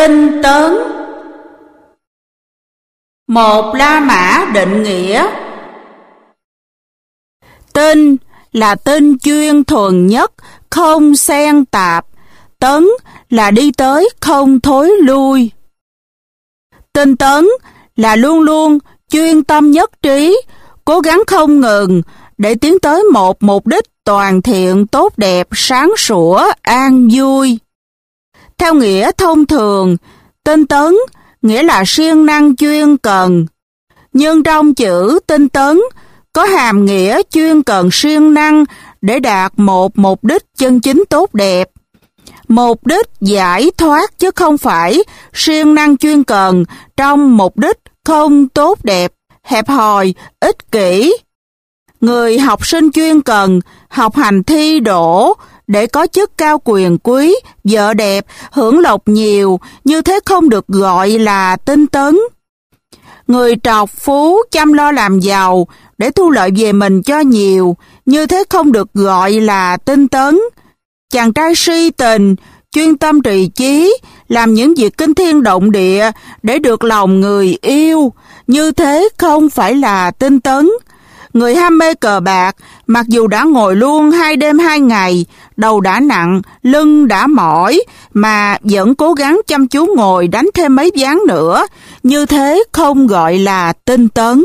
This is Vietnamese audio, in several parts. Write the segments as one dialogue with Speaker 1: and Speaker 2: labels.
Speaker 1: Tinh tấn. Một La Mã định nghĩa. Tinh là tinh chuyên thuần nhất, không xen tạp. Tấn là đi tới không thối lui. Tinh tấn là luôn luôn chuyên tâm nhất trí, cố gắng không ngừng để tiến tới một mục đích toàn thiện, tốt đẹp, sáng sủa, an vui. Theo nghĩa thông thường, tinh tấn nghĩa là siêng năng chuyên cần. Nhưng trong chữ tinh tấn có hàm nghĩa chuyên cần siêng năng để đạt một mục đích chân chính tốt đẹp. Mục đích giải thoát chứ không phải siêng năng chuyên cần trong mục đích không tốt đẹp, hẹp hòi, ích kỷ. Người học sinh chuyên cần học hành thi đỗ để có chức cao quyền quý, vợ đẹp, hưởng lộc nhiều, như thế không được gọi là tinh tấn. Người trọc phú chăm lo làm giàu để thu lợi về mình cho nhiều, như thế không được gọi là tinh tấn. Chàng trai si tình, chuyên tâm trì chí, làm những việc kinh thiên động địa để được lòng người yêu, như thế không phải là tinh tấn. Người ham mê cờ bạc, mặc dù đã ngồi luôn 2 đêm 2 ngày, đầu đã nặng, lưng đã mỏi, mà vẫn cố gắng chăm chú ngồi đánh thêm mấy ván nữa, như thế không gọi là tinh tấn.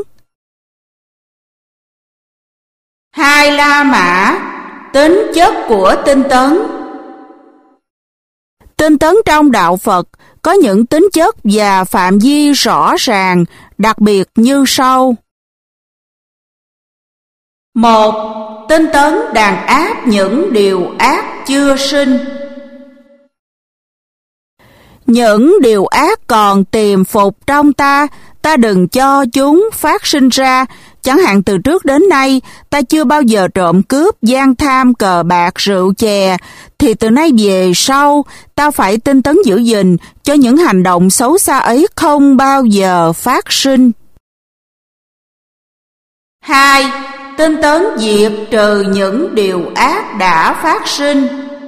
Speaker 1: Hai La Mã, tính chất của tinh tấn. Tinh tấn trong đạo Phật có những tính chất và phạm vi rõ ràng, đặc biệt như sau. 1. Tinh tấn đàn áp những điều ác chưa sinh. Những điều ác còn tiềm phục trong ta, ta đừng cho chúng phát sinh ra. Chẳng hạn từ trước đến nay, ta chưa bao giờ trộm cướp, gian tham, cờ bạc, rượu chè, thì từ nay về sau, ta phải tinh tấn giữ gìn cho những hành động xấu xa ấy không bao giờ phát sinh. 2. Tinh tấn diệt trừ những điều ác đã phát sinh.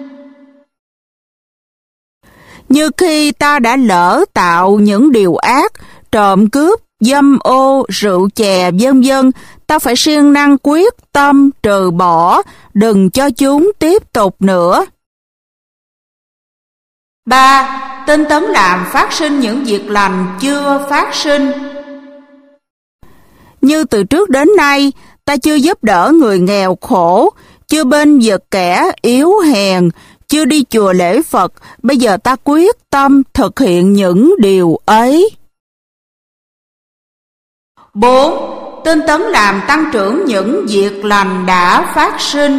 Speaker 1: Như khi ta đã lỡ tạo những điều ác, trộm cướp, dâm ô, rượu chè, vân vân, ta phải siêng năng quyết tâm trừ bỏ, đừng cho chúng tiếp tục nữa. 3. Tinh tấn làm phát sinh những việc lành chưa phát sinh. Như từ trước đến nay, ta chưa giúp đỡ người nghèo khổ, chưa bênh vực kẻ yếu hèn, chưa đi chùa lễ Phật, bây giờ ta quyết tâm thực hiện những điều ấy. 4. Tinh tấn làm tăng trưởng những việc lành đã phát sinh.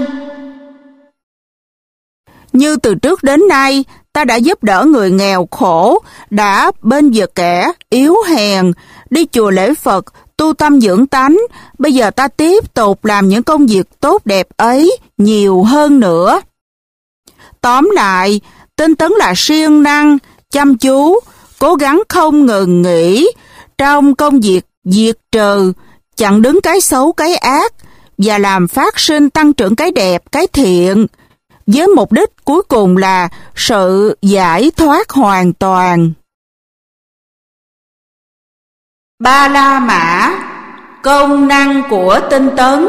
Speaker 1: Như từ trước đến nay, ta đã giúp đỡ người nghèo khổ, đã bênh vực kẻ yếu hèn, đi chùa lễ Phật, tu tâm dưỡng tánh, bây giờ ta tiếp tục làm những công việc tốt đẹp ấy nhiều hơn nữa. Tóm lại, tinh tấn là siêng năng, chăm chú, cố gắng không ngừng nghỉ trong công việc diệt trừ, chặn đứng cái xấu cái ác và làm phát sinh tăng trưởng cái đẹp, cái thiện, với mục đích cuối cùng là sự giải thoát hoàn toàn. Ba La Mã, công năng của tinh tấn.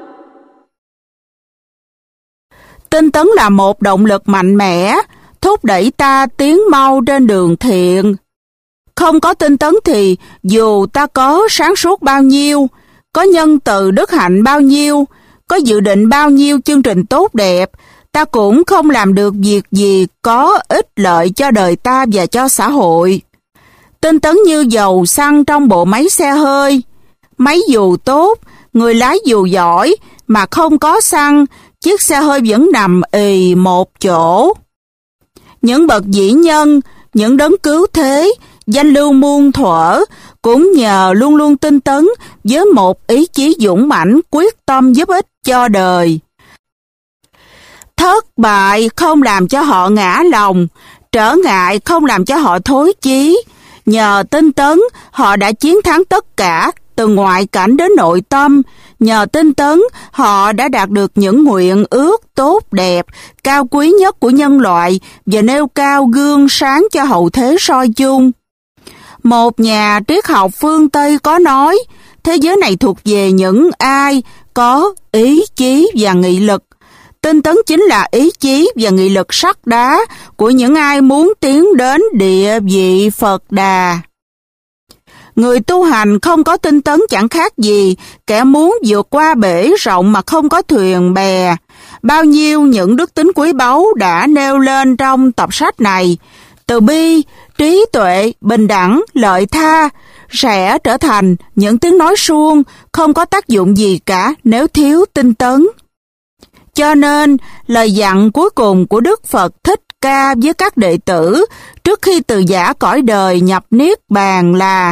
Speaker 1: Tinh tấn là một động lực mạnh mẽ, thúc đẩy ta tiến mau trên đường thiện. Không có tinh tấn thì dù ta có sáng suốt bao nhiêu, có nhân từ đức hạnh bao nhiêu, có dự định bao nhiêu chương trình tốt đẹp, ta cũng không làm được việc gì có ích lợi cho đời ta và cho xã hội. Tinh tấn như dầu xăng trong bộ máy xe hơi. Máy dù tốt, người lái dù giỏi, mà không có xăng, chiếc xe hơi vẫn nằm ì một chỗ. Những bậc vĩ nhân, những đấng cứu thế, danh lưu muôn thuở, cũng nhờ luôn luôn tinh tấn với một ý chí dũng mãnh quyết tâm giúp ích cho đời. Thất bại không làm cho họ ngã lòng, trở ngại không làm cho họ thối chí. Nhờ tinh tấn, họ đã chiến thắng tất cả, từ ngoại cảnh đến nội tâm. Nhờ tinh tấn, họ đã đạt được những nguyện ước tốt đẹp, cao quý nhất của nhân loại và nêu cao gương sáng cho hậu thế soi chung. Một nhà triết học phương Tây có nói, thế giới này thuộc về những ai có ý chí và nghị lực. Tinh tấn chính là ý chí và nghị lực sắt đá của những ai muốn tiến đến địa vị Phật Đà. Người tu hành không có tinh tấn chẳng khác gì kẻ muốn vượt qua bể rộng mà không có thuyền bè. Bao nhiêu những đức tính quý báu đã nêu lên trong tập sách này, từ bi, trí tuệ, bình đẳng, lợi tha, sẽ trở thành những tiếng nói suông, không có tác dụng gì cả nếu thiếu tinh tấn. Cho nên, lời dặn cuối cùng của Đức Phật Thích Ca với các đệ tử trước khi từ giã cõi đời nhập niết bàn là: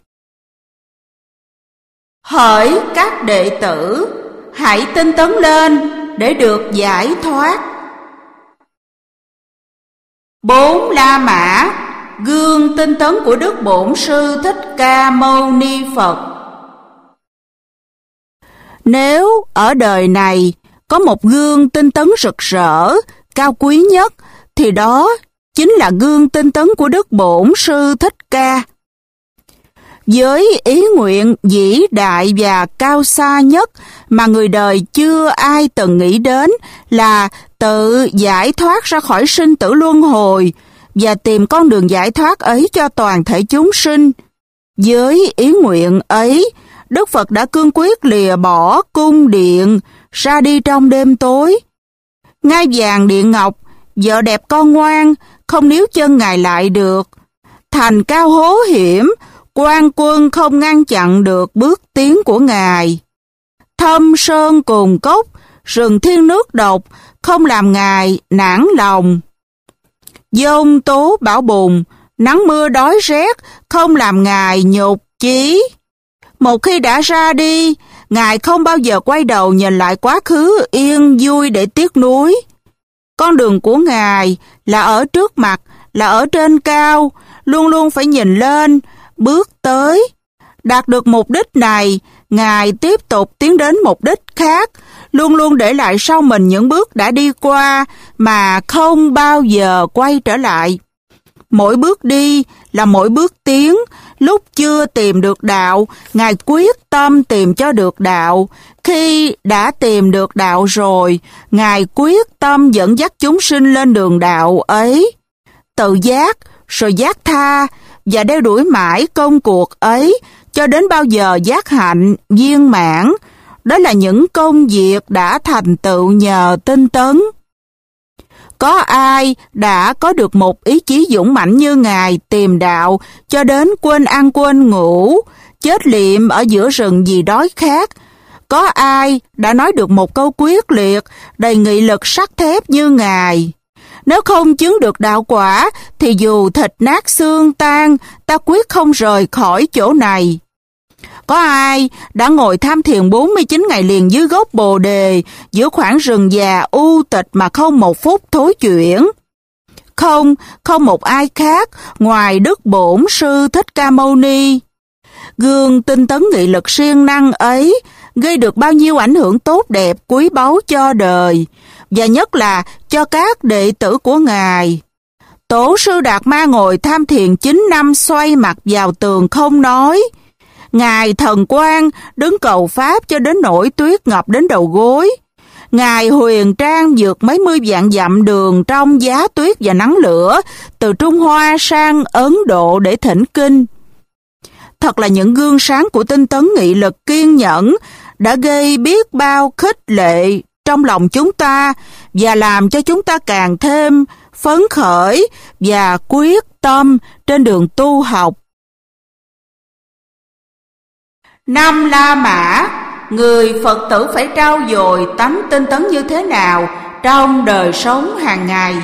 Speaker 1: hỡi các đệ tử, hãy tinh tấn lên để được giải thoát. 4 La Mã, gương tinh tấn của Đức Bổn Sư Thích Ca Mâu Ni Phật. Nếu ở đời này có một gương tinh tấn rực rỡ, cao quý nhất, thì đó chính là gương tinh tấn của Đức Bổn Sư Thích Ca. Với ý nguyện vĩ đại và cao xa nhất mà người đời chưa ai từng nghĩ đến là tự giải thoát ra khỏi sinh tử luân hồi và tìm con đường giải thoát ấy cho toàn thể chúng sinh. Với ý nguyện ấy, Đức Phật đã cương quyết lìa bỏ cung điện, ra đi trong đêm tối. Ngai vàng điện ngọc, vợ đẹp con ngoan, không níu chân Ngài lại được. Thành cao hố hiểm, quan quân không ngăn chặn được bước tiến của Ngài. Thâm sơn cồn cốc, rừng thiên nước độc, không làm Ngài nản lòng. Giông tố bão bùng, nắng mưa đói rét, không làm Ngài nhục chí. Một khi đã ra đi, Ngài không bao giờ quay đầu nhìn lại quá khứ yên vui để tiếc nuối. Con đường của Ngài là ở trước mặt, là ở trên cao, luôn luôn phải nhìn lên, bước tới. Đạt được mục đích này, Ngài tiếp tục tiến đến mục đích khác, luôn luôn để lại sau mình những bước đã đi qua mà không bao giờ quay trở lại. Mỗi bước đi là mỗi bước tiến. Lúc chưa tìm được đạo, Ngài quyết tâm tìm cho được đạo. Khi đã tìm được đạo rồi, Ngài quyết tâm dẫn dắt chúng sinh lên đường đạo ấy. Tự giác, rồi giác tha, và đeo đuổi mãi công cuộc ấy, cho đến bao giờ giác hạnh, viên mãn. Đó là những công việc đã thành tựu nhờ tinh tấn. Có ai đã có được một ý chí dũng mãnh như Ngài tìm đạo cho đến quên ăn quên ngủ, chết liệm ở giữa rừng vì đói khát? Có ai đã nói được một câu quyết liệt, đầy nghị lực sắt thép như Ngài? Nếu không chứng được đạo quả, thì dù thịt nát xương tan, ta quyết không rời khỏi chỗ này. Có ai đã ngồi tham thiền 49 ngày liền dưới gốc bồ đề, giữa khoảng rừng già u tịch mà không một phút thối chuyển? Không một ai khác ngoài Đức Bổn Sư Thích Ca Mâu Ni. Gương tinh tấn nghị lực siêng năng ấy gây được bao nhiêu ảnh hưởng tốt đẹp quý báu cho đời, và nhất là cho các đệ tử của Ngài. Tổ sư Đạt Ma ngồi tham thiền 9 năm xoay mặt vào tường không nói. Ngài Thần Quang đứng cầu pháp cho đến nỗi tuyết ngập đến đầu gối. Ngài Huyền Trang vượt mấy mươi vạn dặm đường trong giá tuyết và nắng lửa, từ Trung Hoa sang Ấn Độ để thỉnh kinh. Thật là những gương sáng của tinh tấn nghị lực kiên nhẫn đã gây biết bao khích lệ trong lòng chúng ta và làm cho chúng ta càng thêm phấn khởi và quyết tâm trên đường tu học. 5 La Mã, người Phật tử phải trau dồi tánh tinh tấn như thế nào trong đời sống hàng ngày?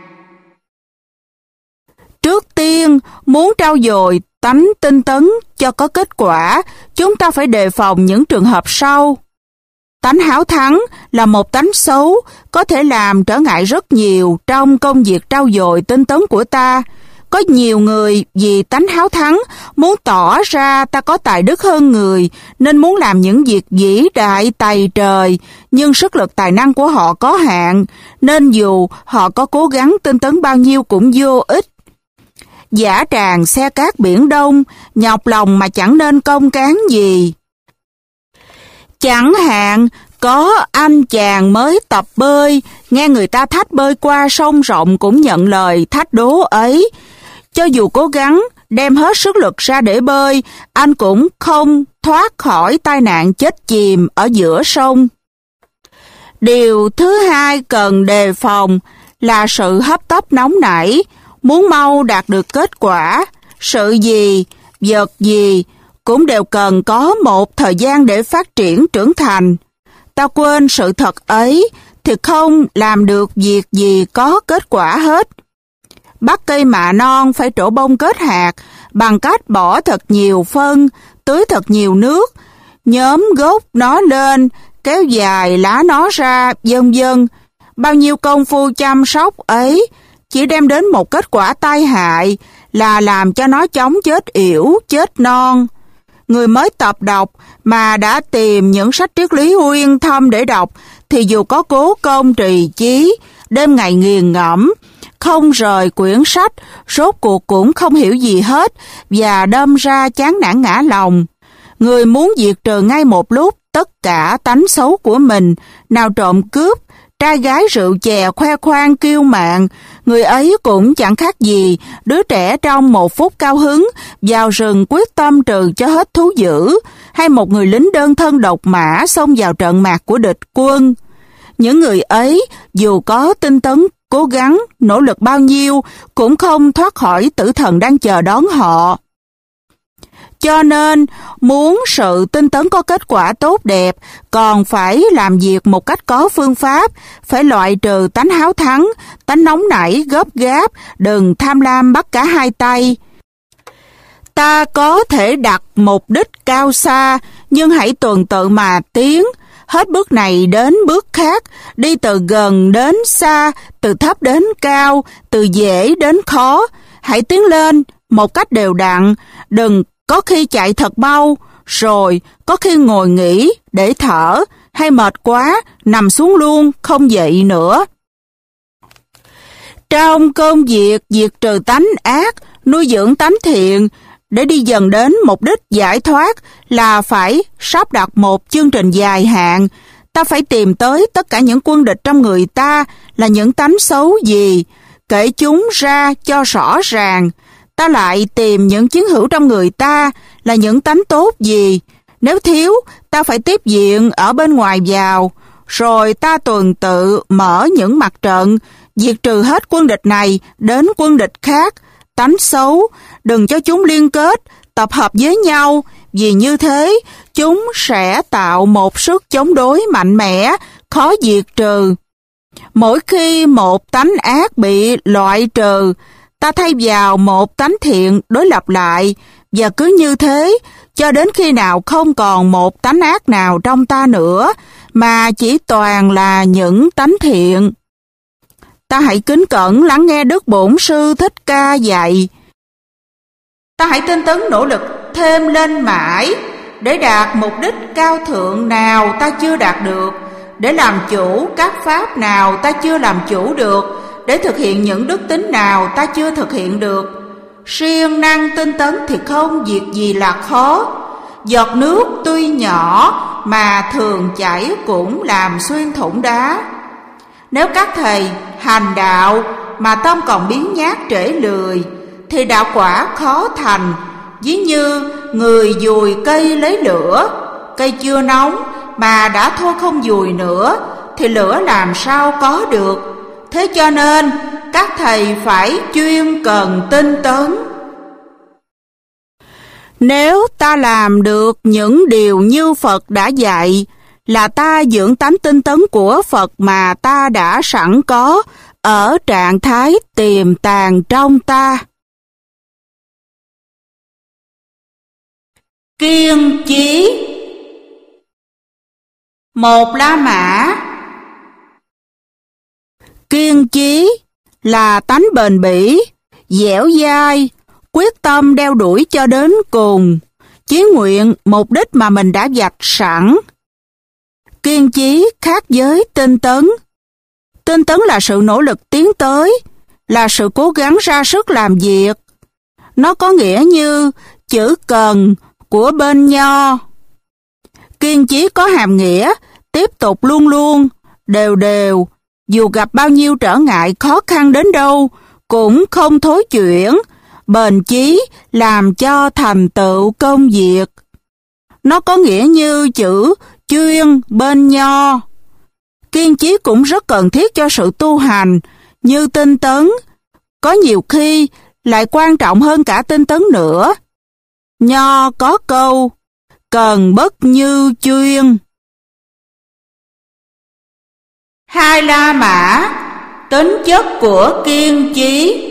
Speaker 1: Trước tiên, muốn trau dồi tánh tinh tấn cho có kết quả, chúng ta phải đề phòng những trường hợp sau. Tánh háo thắng là một tánh xấu, có thể làm trở ngại rất nhiều trong công việc trau dồi tinh tấn của ta. Có nhiều người vì tánh háo thắng, muốn tỏ ra ta có tài đức hơn người, nên muốn làm những việc vĩ đại tày trời, nhưng sức lực tài năng của họ có hạn, nên dù họ có cố gắng tinh tấn bao nhiêu cũng vô ích. Dã tràng xe cát biển đông, nhọc lòng mà chẳng nên công cán gì. Chẳng hạn, có anh chàng mới tập bơi, nghe người ta thách bơi qua sông rộng cũng nhận lời thách đố ấy. Cho dù cố gắng đem hết sức lực ra để bơi, anh cũng không thoát khỏi tai nạn chết chìm ở giữa sông. Điều thứ hai cần đề phòng là sự hấp tấp nóng nảy, muốn mau đạt được kết quả. Sự gì, vật gì cũng đều cần có một thời gian để phát triển trưởng thành. Ta quên sự thật ấy thì không làm được việc gì có kết quả hết. Bắt cây mạ non phải trổ bông kết hạt bằng cách bỏ thật nhiều phân, tưới thật nhiều nước, nhóm gốc nó lên, kéo dài lá nó ra, vân vân. Bao nhiêu công phu chăm sóc ấy chỉ đem đến một kết quả tai hại là làm cho nó chóng chết yểu, chết non. Người mới tập đọc mà đã tìm những sách triết lý uyên thâm để đọc thì dù có cố công trì chí, đêm ngày nghiền ngẫm, không rời quyển sách, rốt cuộc cũng không hiểu gì hết và đâm ra chán nản ngã lòng. Người muốn diệt trừ ngay một lúc tất cả tánh xấu của mình, nào trộm cướp, trai gái rượu chè khoe khoang kiêu mạn, người ấy cũng chẳng khác gì đứa trẻ trong một phút cao hứng vào rừng quyết tâm trừ cho hết thú dữ, hay một người lính đơn thân độc mã xông vào trận mạc của địch quân. Những người ấy dù có tinh tấn, cố gắng, nỗ lực bao nhiêu cũng không thoát khỏi tử thần đang chờ đón họ. Cho nên, muốn sự tinh tấn có kết quả tốt đẹp, còn phải làm việc một cách có phương pháp, phải loại trừ tánh háo thắng, tánh nóng nảy, gấp gáp, đừng tham lam bắt cả hai tay. Ta có thể đặt mục đích cao xa, nhưng hãy tuần tự mà tiến, hết bước này đến bước khác, đi từ gần đến xa, từ thấp đến cao, từ dễ đến khó. Hãy tiến lên một cách đều đặn, đừng có khi chạy thật mau, rồi có khi ngồi nghỉ để thở, hay mệt quá, nằm xuống luôn, không dậy nữa. Trong công việc diệt trừ tánh ác, nuôi dưỡng tánh thiện, để đi dần đến mục đích giải thoát là phải sắp đặt một chương trình dài hạn. Ta phải tìm tới tất cả những quân địch trong người ta là những tánh xấu gì, kể chúng ra cho rõ ràng. Ta lại tìm những chiến hữu trong người ta là những tánh tốt gì. Nếu thiếu, ta phải tiếp diện ở bên ngoài vào, rồi ta tuần tự mở những mặt trận, diệt trừ hết quân địch này đến quân địch khác. Tánh xấu, đừng cho chúng liên kết, tập hợp với nhau, vì như thế, chúng sẽ tạo một sức chống đối mạnh mẽ, khó diệt trừ. Mỗi khi một tánh ác bị loại trừ, ta thay vào một tánh thiện đối lập lại, và cứ như thế, cho đến khi nào không còn một tánh ác nào trong ta nữa, mà chỉ toàn là những tánh thiện. Ta hãy kính cẩn lắng nghe Đức Bổn Sư Thích Ca dạy. Ta hãy tinh tấn nỗ lực thêm lên mãi, để đạt mục đích cao thượng nào ta chưa đạt được, để làm chủ các pháp nào ta chưa làm chủ được, để thực hiện những đức tính nào ta chưa thực hiện được. Siêng năng tinh tấn thì không việc gì là khó. Giọt nước tuy nhỏ mà thường chảy cũng làm xuyên thủng đá. Nếu các thầy hành đạo mà tâm còn biếng nhác trễ lười, thì đạo quả khó thành. Ví như người dùi cây lấy lửa, cây chưa nóng mà đã thôi không dùi nữa, thì lửa làm sao có được. Thế cho nên các thầy phải chuyên cần tinh tấn. Nếu ta làm được những điều như Phật đã dạy, là ta dưỡng tánh tinh tấn của Phật mà ta đã sẵn có ở trạng thái tiềm tàng trong ta. Kiên chí. Một La Mã. Kiên chí là tánh bền bỉ, dẻo dai, quyết tâm đeo đuổi cho đến cùng, chí nguyện, mục đích mà mình đã vạch sẵn. Kiên chí khác với tinh tấn. Tinh tấn là sự nỗ lực tiến tới, là sự cố gắng ra sức làm việc. Nó có nghĩa như chữ cần của bên Nho. Kiên chí có hàm nghĩa tiếp tục luôn luôn, đều đều, dù gặp bao nhiêu trở ngại khó khăn đến đâu, cũng không thối chuyển, bền chí làm cho thành tựu công việc. Nó có nghĩa như chữ chuyên bên Nho. Kiên chí cũng rất cần thiết cho sự tu hành, như tinh tấn, có nhiều khi lại quan trọng hơn cả tinh tấn nữa. Nho có câu, cần bất như chuyên. Hai La Mã, tính chất của kiên chí.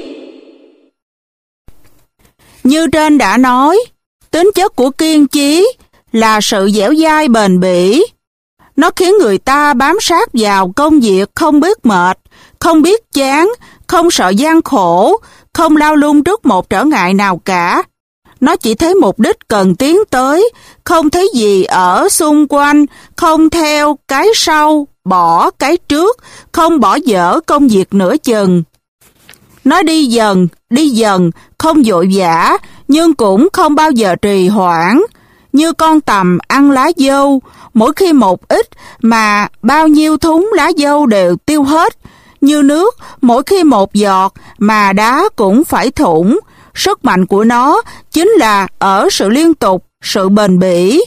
Speaker 1: Như trên đã nói, tính chất của kiên chí là sự dẻo dai bền bỉ. Nó khiến người ta bám sát vào công việc không biết mệt, không biết chán, không sợ gian khổ, không lao lung trước một trở ngại nào cả. Nó chỉ thấy mục đích cần tiến tới, không thấy gì ở xung quanh, không theo cái sau, bỏ cái trước, không bỏ dở công việc nửa chừng. Nó đi dần, không vội vã, nhưng cũng không bao giờ trì hoãn. Như con tằm ăn lá dâu, mỗi khi một ít mà bao nhiêu thúng lá dâu đều tiêu hết. Như nước, mỗi khi một giọt mà đá cũng phải thủng. Sức mạnh của nó chính là ở sự liên tục, sự bền bỉ.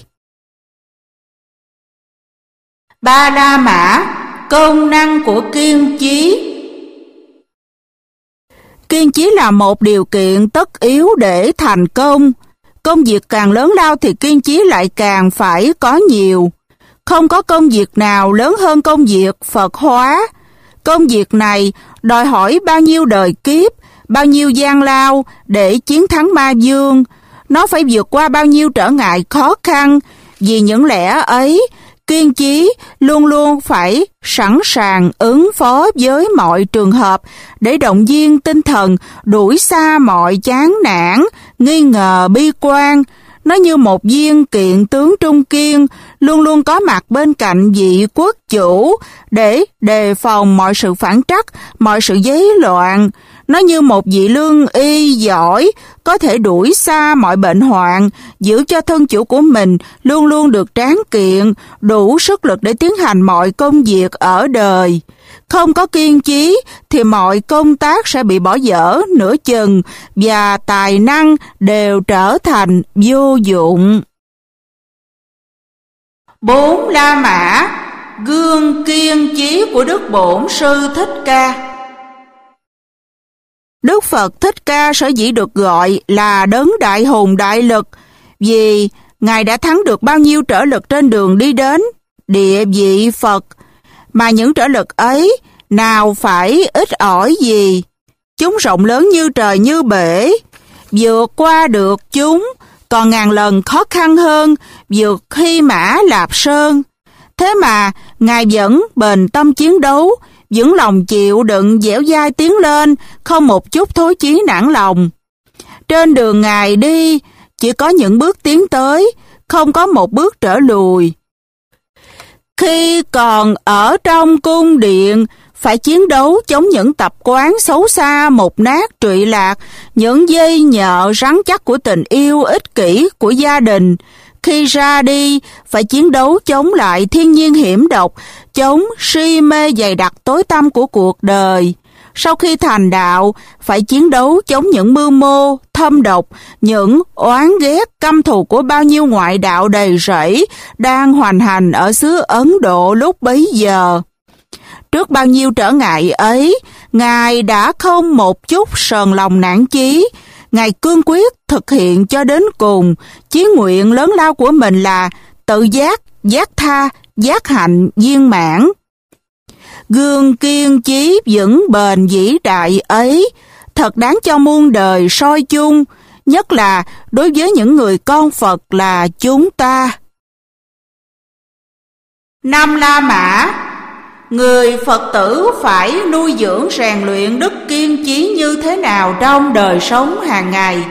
Speaker 1: Ba La Mã, công năng của kiên chí. Kiên chí là một điều kiện tất yếu để thành công. Công việc càng lớn lao thì kiên chí lại càng phải có nhiều. Không có công việc nào lớn hơn công việc Phật hóa. Công việc này đòi hỏi bao nhiêu đời kiếp, bao nhiêu gian lao để chiến thắng ma vương. Nó phải vượt qua bao nhiêu trở ngại khó khăn. Vì những lẽ ấy, kiên chí luôn luôn phải sẵn sàng ứng phó với mọi trường hợp để động viên tinh thần đuổi xa mọi chán nản, nghi ngờ, bi quan. Nó như một viên kiện tướng trung kiên, luôn luôn có mặt bên cạnh vị quốc chủ để đề phòng mọi sự phản trắc, mọi sự giấy loạn. Nó như một vị lương y giỏi, có thể đuổi xa mọi bệnh hoạn, giữ cho thân chủ của mình luôn luôn được tráng kiện, đủ sức lực để tiến hành mọi công việc ở đời. Không có kiên chí thì mọi công tác sẽ bị bỏ dở nửa chừng và tài năng đều trở thành vô dụng. 4 La Mã, gương kiên chí của Đức Bổn Sư Thích Ca. Đức Phật Thích Ca sở dĩ được gọi là đấng đại hùng đại lực vì Ngài đã thắng được bao nhiêu trở lực trên đường đi đến địa vị Phật, mà những trở lực ấy nào phải ít ỏi gì. Chúng rộng lớn như trời như bể, vượt qua được chúng còn ngàn lần khó khăn hơn vượt Hy Mã Lạp Sơn. Thế mà Ngài vẫn bền tâm chiến đấu, vững lòng chịu đựng, dẻo dai tiến lên, không một chút thối chí nản lòng. Trên đường Ngài đi chỉ có những bước tiến tới, không có một bước trở lùi. Khi còn ở trong cung điện, phải chiến đấu chống những tập quán xấu xa, mục nát, trụy lạc, những dây nhợ rắn chắc của tình yêu ích kỷ của gia đình. Khi ra đi, phải chiến đấu chống lại thiên nhiên hiểm độc, chống si mê dày đặc tối tăm của cuộc đời. Sau khi thành đạo, phải chiến đấu chống những mưu mô, thâm độc, những oán ghét căm thù của bao nhiêu ngoại đạo đầy rẫy đang hoành hành ở xứ Ấn Độ lúc bấy giờ. Trước bao nhiêu trở ngại ấy, Ngài đã không một chút sờn lòng nản chí. Ngài cương quyết thực hiện cho đến cùng. Chí nguyện lớn lao của mình là tự giác, giác tha, giác hạnh viên mãn. Gương kiên chí vững bền vĩ đại ấy thật đáng cho muôn đời soi chung, nhất là đối với những người con Phật là chúng ta. 5 La Mã, người Phật tử phải nuôi dưỡng rèn luyện đức kiên chí như thế nào trong đời sống hàng ngày?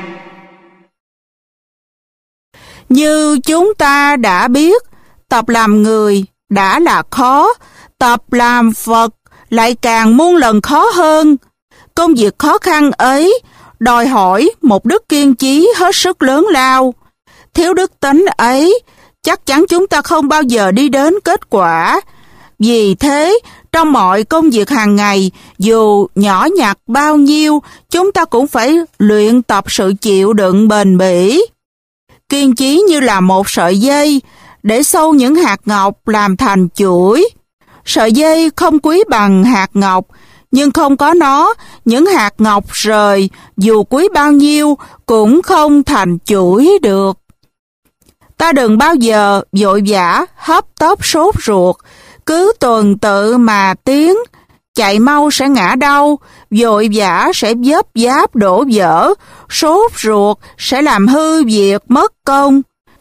Speaker 1: Như chúng ta đã biết, tập làm người đã là khó, tập làm Phật lại càng muôn lần khó hơn. Công việc khó khăn ấy đòi hỏi một đức kiên chí hết sức lớn lao. Thiếu đức tính ấy, chắc chắn chúng ta không bao giờ đi đến kết quả. Vì thế, trong mọi công việc hàng ngày, dù nhỏ nhặt bao nhiêu, chúng ta cũng phải luyện tập sự chịu đựng bền bỉ. Kiên trí như là một sợi dây, để xâu những hạt ngọc làm thành chuỗi. Sợi dây không quý bằng hạt ngọc, nhưng không có nó, những hạt ngọc rời, dù quý bao nhiêu, cũng không thành chuỗi được. Ta đừng bao giờ vội vã, hấp tấp sốt ruột, cứ tuần tự mà tiến, chạy mau sẽ ngã đau, vội vã sẽ vấp váp đổ vỡ, sốt ruột sẽ làm hư việc mất công.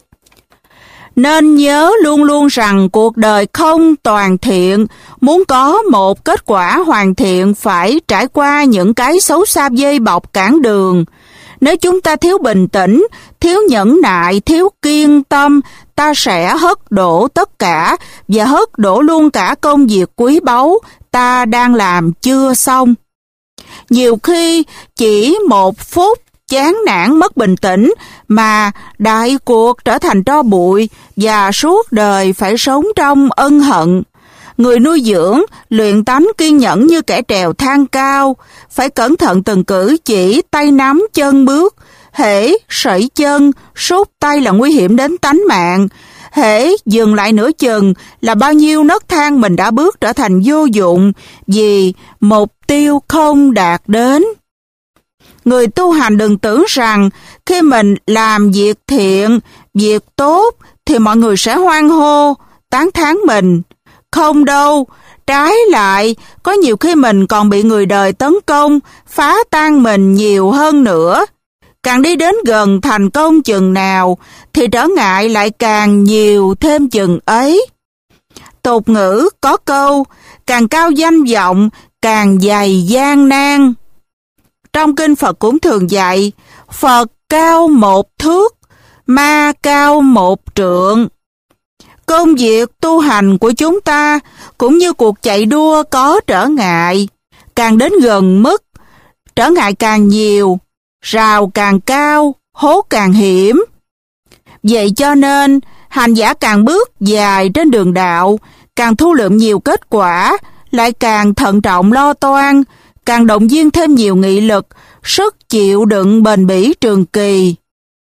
Speaker 1: Nên nhớ luôn luôn rằng cuộc đời không toàn thiện, muốn có một kết quả hoàn thiện phải trải qua những cái xấu xa dây bọc cản đường. Nếu chúng ta thiếu bình tĩnh, thiếu nhẫn nại, thiếu kiên tâm, ta sẽ hất đổ tất cả và hất đổ luôn cả công việc quý báu ta đang làm chưa xong. Nhiều khi chỉ một phút chán nản mất bình tĩnh mà đại cuộc trở thành tro bụi và suốt đời phải sống trong ân hận. Người nuôi dưỡng, luyện tánh kiên nhẫn như kẻ trèo thang cao, phải cẩn thận từng cử chỉ, tay nắm, chân bước. Hễ sẩy chân, sút tay là nguy hiểm đến tánh mạng. Hễ dừng lại nửa chừng là bao nhiêu nấc thang mình đã bước trở thành vô dụng vì mục tiêu không đạt đến. Người tu hành đừng tưởng rằng khi mình làm việc thiện, việc tốt thì mọi người sẽ hoan hô, tán thán mình. Không đâu, trái lại, có nhiều khi mình còn bị người đời tấn công, phá tan mình nhiều hơn nữa. Càng đi đến gần thành công chừng nào, thì trở ngại lại càng nhiều thêm chừng ấy. Tục ngữ có câu, càng cao danh vọng, càng dày gian nan. Trong kinh Phật cũng thường dạy, Phật cao 1 thước, ma cao 1 trượng. Công việc tu hành của chúng ta cũng như cuộc chạy đua có trở ngại. Càng đến gần mức, trở ngại càng nhiều, rào càng cao, hố càng hiểm. Vậy cho nên, hành giả càng bước dài trên đường đạo, càng thu lượm nhiều kết quả, lại càng thận trọng lo toan, càng động viên thêm nhiều nghị lực, sức chịu đựng bền bỉ trường kỳ.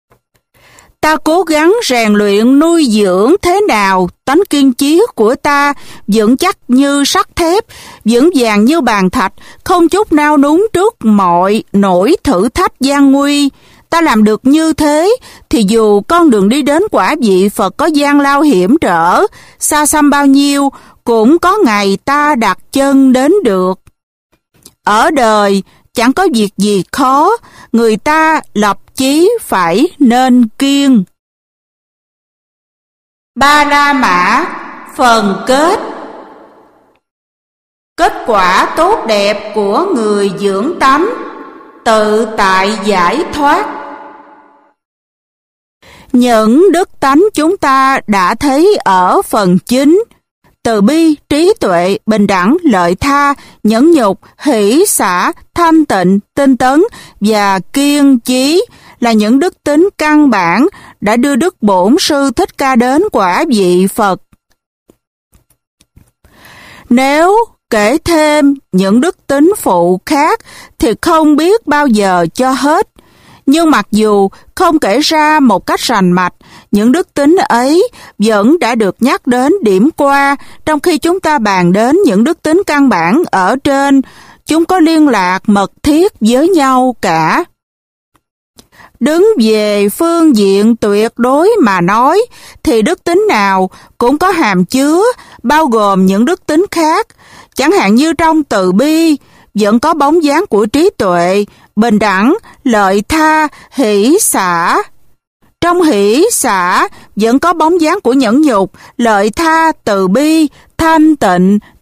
Speaker 1: Ta cố gắng rèn luyện nuôi dưỡng thế nào tánh kiên trí của ta vững chắc như sắt thép, vững vàng như bàn thạch, không chút nao núng trước mọi nỗi thử thách gian nguy. Ta làm được như thế, thì dù con đường đi đến quả vị Phật có gian lao hiểm trở, xa xăm bao nhiêu, cũng có ngày ta đặt chân đến được. Ở đời, chẳng có việc gì khó, người ta lập chí phải nên kiên. Ba La Mã, phần kết. Kết quả tốt đẹp của người dưỡng tánh, tự tại giải thoát. Những đức tánh chúng ta đã thấy ở phần 9, từ bi, trí tuệ, bình đẳng, lợi tha, nhẫn nhục, hỷ xả, thanh tịnh, tinh tấn và kiên chí là những đức tính căn bản đã đưa Đức Bổn Sư Thích Ca đến quả vị Phật. Nếu kể thêm những đức tính phụ khác thì không biết bao giờ cho hết. Nhưng mặc dù không kể ra một cách rành mạch, những đức tính ấy vẫn đã được nhắc đến điểm qua. Trong khi chúng ta bàn đến những đức tính căn bản ở trên, chúng có liên lạc mật thiết với nhau cả. Đứng về phương diện tuyệt đối mà nói, thì đức tính nào cũng có hàm chứa, bao gồm những đức tính khác. Chẳng hạn như trong từ bi, vẫn có bóng dáng của trí tuệ, bình đẳng, lợi tha, hỷ xả. Trong hỷ xả, vẫn có bóng dáng của nhẫn nhục, lợi tha, từ bi, thanh tịnh,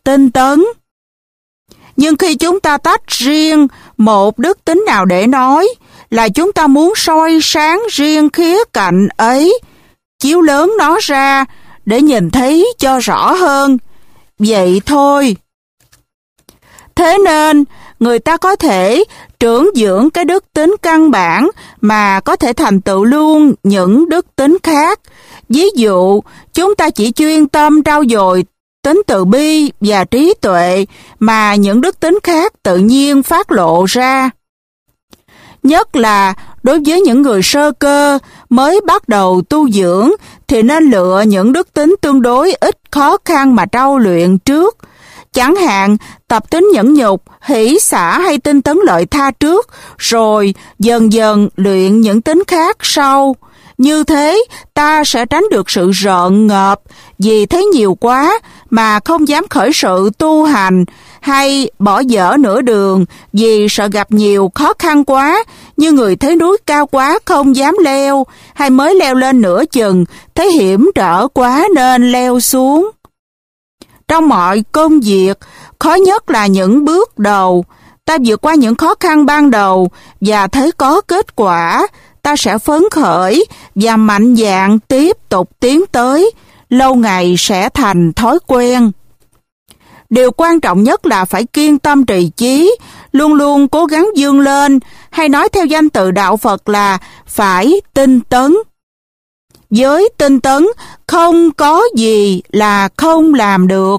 Speaker 1: tinh tấn. Nhưng khi chúng ta tách riêng một đức tính nào để nói, là chúng ta muốn soi sáng riêng khía cạnh ấy, chiếu lớn nó ra để nhìn thấy cho rõ hơn. Vậy thôi. Thế nên, người ta có thể trưởng dưỡng cái đức tính căn bản mà có thể thành tựu luôn những đức tính khác. Ví dụ, chúng ta chỉ chuyên tâm trau dồi tính từ bi và trí tuệ mà những đức tính khác tự nhiên phát lộ ra. Nhất là đối với những người sơ cơ mới bắt đầu tu dưỡng thì nên lựa những đức tính tương đối ít khó khăn mà trau luyện trước. Chẳng hạn, tập tính nhẫn nhục, hỷ xả hay tinh tấn lợi tha trước, rồi dần dần luyện những tính khác sau. Như thế, ta sẽ tránh được sự rợn ngợp vì thấy nhiều quá mà không dám khởi sự tu hành, hay bỏ dở nửa đường vì sợ gặp nhiều khó khăn quá, như người thấy núi cao quá không dám leo, hay mới leo lên nửa chừng, thấy hiểm trở quá nên leo xuống. Trong mọi công việc, khó nhất là những bước đầu. Ta vượt qua những khó khăn ban đầu và thấy có kết quả, ta sẽ phấn khởi và mạnh dạn tiếp tục tiến tới, lâu ngày sẽ thành thói quen. Điều quan trọng nhất là phải kiên tâm trì chí, luôn luôn cố gắng vươn lên, hay nói theo danh từ đạo Phật là phải tinh tấn. Với tinh tấn, không có gì là không làm được.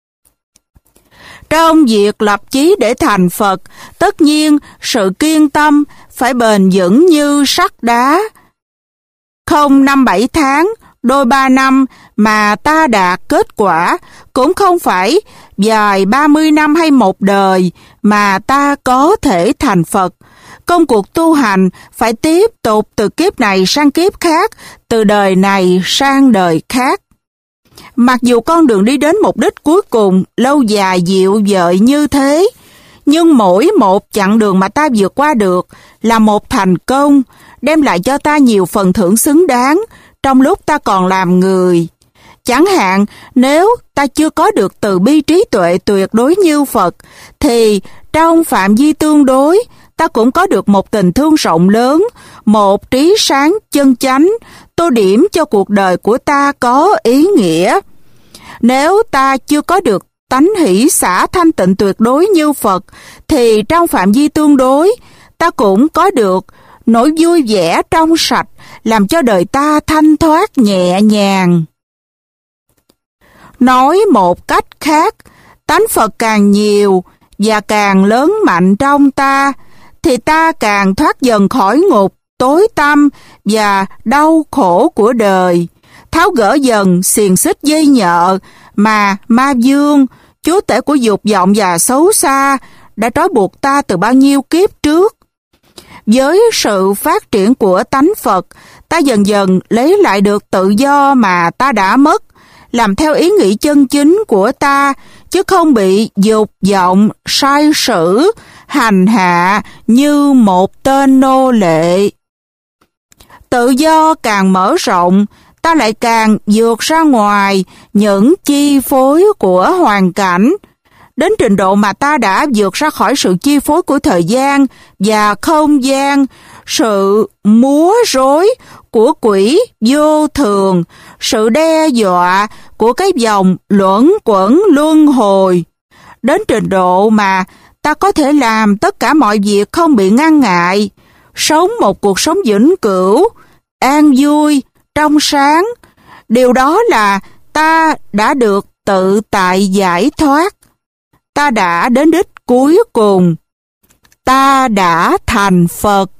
Speaker 1: Trong việc lập chí để thành Phật, tất nhiên sự kiên tâm phải bền vững như sắt đá. Không 5-7 tháng, đôi 3 năm mà ta đạt kết quả, cũng không phải dài 30 năm hay một đời mà ta có thể thành Phật. Công cuộc tu hành phải tiếp tục từ kiếp này sang kiếp khác, từ đời này sang đời khác. Mặc dù con đường đi đến mục đích cuối cùng lâu dài dịu dợi như thế, nhưng mỗi một chặng đường mà ta vượt qua được là một thành công, đem lại cho ta nhiều phần thưởng xứng đáng trong lúc ta còn làm người. Chẳng hạn, nếu ta chưa có được từ bi trí tuệ tuyệt đối như Phật, thì trong phạm vi tương đối, ta cũng có được một tình thương rộng lớn, một trí sáng chân chánh, tô điểm cho cuộc đời của ta có ý nghĩa. Nếu ta chưa có được tánh hỷ xả thanh tịnh tuyệt đối như Phật, thì trong phạm vi tương đối, ta cũng có được nỗi vui vẻ trong sạch, làm cho đời ta thanh thoát nhẹ nhàng. Nói một cách khác, tánh Phật càng nhiều và càng lớn mạnh trong ta, thì ta càng thoát dần khỏi ngục tối tăm và đau khổ của đời, tháo gỡ dần xiềng xích dây nhợ mà ma vương, chúa tể của dục vọng và xấu xa, đã trói buộc ta từ bao nhiêu kiếp trước. Với sự phát triển của tánh Phật, ta dần dần lấy lại được tự do mà ta đã mất, làm theo ý nghĩ chân chính của ta, chứ không bị dục vọng sai sử, hành hạ như một tên nô lệ. Tự do càng mở rộng, ta lại càng vượt ra ngoài những chi phối của hoàn cảnh, đến trình độ mà ta đã vượt ra khỏi sự chi phối của thời gian và không gian, sự múa rối của quỷ vô thường, sự đe dọa của cái vòng luẩn quẩn luân hồi, đến trình độ mà ta có thể làm tất cả mọi việc không bị ngăn ngại, sống một cuộc sống vĩnh cửu, an vui, trong sáng. Điều đó là ta đã được tự tại giải thoát. Ta đã đến đích cuối cùng. Ta đã thành Phật.